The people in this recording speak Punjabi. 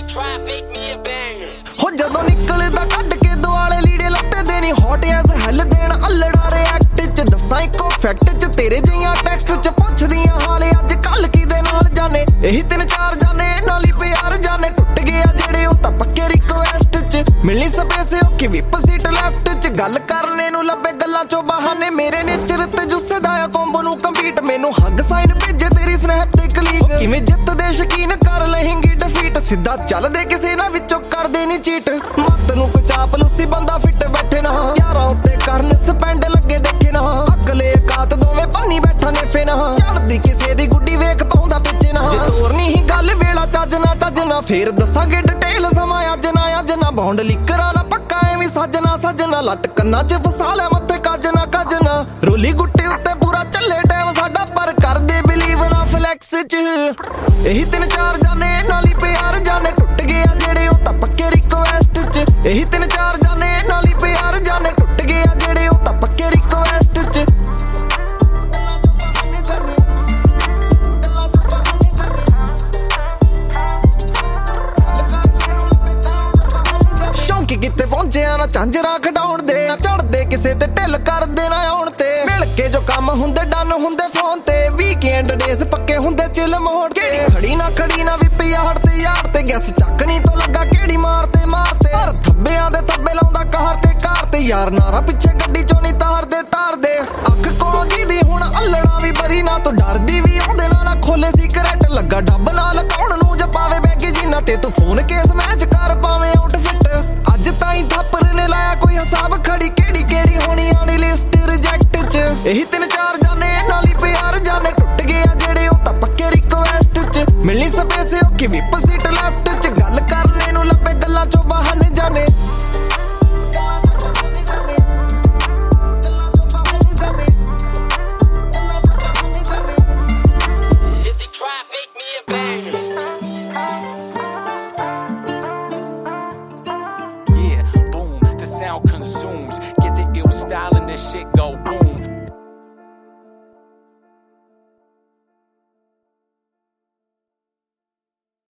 ਹੋ ਜਦੋਂ ਨਿਕਲਦਾ ਕੱਢ ਕੇ ਦੁਆਲੇ ਲੀੜੇ ਲੱਤੇ ਦੇ ਨਹੀਂ ਹੌਟ ਐਸ ਹੈਲ ਦੇਣ ਅਲੜਾ ਰਿਐਕਟ ਚ ਦੱਸਾਂ ਇੱਕੋ ਫੈਕਟ ਚ ਤੇਰੇ ਜਿਹੀਆਂ ਟੈਕਸਟ ਚ ਪੁੱਛਦੀਆਂ ਹਾਲੇ ਅੱਜ ਕੱਲ ਕਿਦੇ ਨਾਲ ਜਾਣੇ ਇਹੀ 3-4 ਜਾਣੇ ਨਾਲ ਹੀ ਪਿਆਰ ਜਾਣੇ ਟੁੱਟ ਗਿਆ ਜਿਹੜੇ ਉਹ ਤਾਂ ਪੱਕੇ ਰਿਕੁਐਸਟ ਚ ਮਿਲਣੀ ਸਪੇਸ ਔਖੀ ਵਿਪ ਸੀਟ ਲੈਫਟ ਚ ਗੱਲ ਕਰਨੇ ਨੂੰ ਲੱਭੇ ਗੱਲਾਂ ਚੋਂ ਬਹਾਨੇ ਮੇਰੇ ਨੇਚਰ ਤੇ ਜੁੱਸੇ ਦਾ ਆ ਕੰਬੋ ਨੂੰ ਕੰਪੀਟ ਮੈਨੂੰ ਹੱਗ ਸਾਈਨ ਭੇਜੇ ਤੇਰੀ ਸਨੈਪ ਤੇ ਕਲੀਕ ਕਿਵੇਂ ਜਿੱਤਦੇ ਸ਼ਕੀਨ ਕਰ ਲਹਿੰਗੀ ਡਿਫੀਟ ਸਿੱਧਾ ਚੱਲਦੇ ਕਿਸੇ ਨਾ ਵਿੱਚੋਂ ਕਰਦੇ ਨਹੀਂ ਚੀਟ ਮੱਤ ਨੂੰ ਕੋਈ ਚਾਪਲੂਸੀ ਬੰਦਾ ਫਿੱਟ ਬੈਠੇ ਨਾ ਯਾਰਾਂ ਉੱਤੇ ਕਰਨ ਸਪੈਂਡ ਲੱਗੇ ਦੇਖੇ ਨਾ ਅਗਲੇ ਕਾਤ ਦੋਵੇਂ ਪੰਨੀ ਬੈਠਾ ਨੇਫੇ ਨਾ ਚੜਦੀ ਕਿਸੇ ਦੀ ਗੁੱਡੀ ਵੇਖ ਪਾਉਂਦਾ ਪਿੱਛੇ ਨਾ ਜੇ ਤੋਰਨੀ ਹੀ ਗੱਲ ਵੇਲਾ ਚੱਜ ਨਾ ਫੇਰ ਦੱਸਾਂਗੇ ਡਿਟੇਲ ਸਮਾਂ ਅੱਜ ਨਾ ਬੌਂਡ ਲਿਕਰਾਂ ਨਾ ਪੱਕਾ ਐਵੇਂ ਸੱਜਣਾ ਲੱਟ ਕੰਨਾਂ 'ਚ ਫਸਾ ਲੈ ਮੱਥੇ ਕੱਜ ਨਾ ਰੋਲੀ ਗੁੱਟੇ ਉੱਤੇ ਪੂਰਾ ਚੱਲੇ ਟਾਈਮ ਸਾਡਾ ਪਰ ਕਰਦੇ ਬਿਲੀਵ ਨਾ ਫਲੈਕਸ 'ਚ ਇਹੀ 3-4 ਜਾਣੇ ਨਾਲ ਹੀ ਪਿਆਰ ਜਾਣੇ ਟੁੱਟ ਗਿਆ ਜਿਹੜੇ ਉਹ ਤਾਂ ਪੱਕੇ ਰਿਕੁਐਸਟ 'ਚ ਇਹੀ 3-4 ਜਾਣੇ ਨਾਲ ਹੀ ਪਿਆਰ ਜਾਣੇ ਟੁੱਟ ਗਿਆ ਜਿਹੜੇ ਉਹ ਤਾਂ ਪੱਕੇ ਰਿਕੁਐਸਟ 'ਚ ਸ਼ੌਂਕੀ ਕਿਤੇ ਪਹੁੰਚਿਆ ਨਾ ਝਾਂਜਰਾਂ ਖਡਾਉਣ ਦੇ ਨਾ ਚੜਦੇ ਕਿਸੇ ਤੇ ਢਿੱਲ ਕਰਦੇ ਨਾ ਆਉਣ ਤੇ ਮਿਲ ਕੇ ਜੋ ਕੰਮ ਹੁੰਦੇ ਡਨ ਹੁੰਦੇ ਫੋਨ ਤੇ ਵੀਕਐਂਡ ਡੇਜ਼ ਪੱਕੇ ਹੁੰਦੇ ਚਿਲ ਮੋੜ ਕੇ ਖੜੀ ਨਾ ਵੀ ਪਿਆਰ ਤੇ ਗੈਸ ਚੱਕਣੀ ਤੋਂ ਲੱਗਾ ਕਿਹੜੀ ਮਾਰਤੇ ਪਰ ਥੱਬਿਆਂ ਦੇ ਥੱਬੇ ਲਾਉਂਦਾ ਕਾਰ ਤੇ ਯਾਰ ਨਾਰਾ ਪਿੱਛੇ ਗੱਡੀ ਚੋਂ ਨਹੀਂ ਤਾਰਦੇ ਅੱਖ ਕੋਲੋਂ ਜਿਹਦੀ ਹੁਣ ਅਲੜਾ ਵੀ ਬਰੀ ਨਾ ਤੂੰ ਡਰਦੀ ਵੀ ਉਹਦੇ ਨਾਲ ਖੋਲੇ ਸੀਕ੍ਰੇਟ ਲੱਗਾ ਡੱਬ ਨਾਲ ਕੌਣ ਨੂੰ ਜਪਾਵੇ ਬੈਗੀ ਜਿੰਨਾ ਤੇ ਤੂੰ ਫੋਨ ਕੇਸ ਮੈਚ ਕਰ ਪਾਵੇਂ ਆਊਟਫਿਟ ਅੱਜ ਤਾਈਂ ਥੱਪਰ ਨੇ ਲਾਇਆ ਕੋਈ ਹਿਸਾਬ ਖੜੀ ਕਿਹੜੀ ਹੋਣੀ ਆਣੀ ਲਿਸਟ ਰਿਜੈਕਟ 'ਚ ਇਹੀ 3-4 ਜਾਣੇ ਨਾਲ ਹੀ ਪਿਆਰ ਜਾਣੇ ਟੁੱਟ ਗਿਆ ਜਿਹੜੇ ਉਹ ਤਾਂ ਪੱਕੇ ਰਿਕੁਐਸਟ 'ਚ ਮਿਲਣੀ ਸਪੇਸ ਔਖੀ ਵਿਪ ਸੀਟ ਲੈਫਟ 'ਚ ਗੱਲ ਕਰਨੇ ਨੂੰ ਲੱਭੇ ਗੱਲਾਂ ਚੋਂ ਬਹਾਨੇ ਜਾਣੇ Consumes, get the ill style and this shit go boom.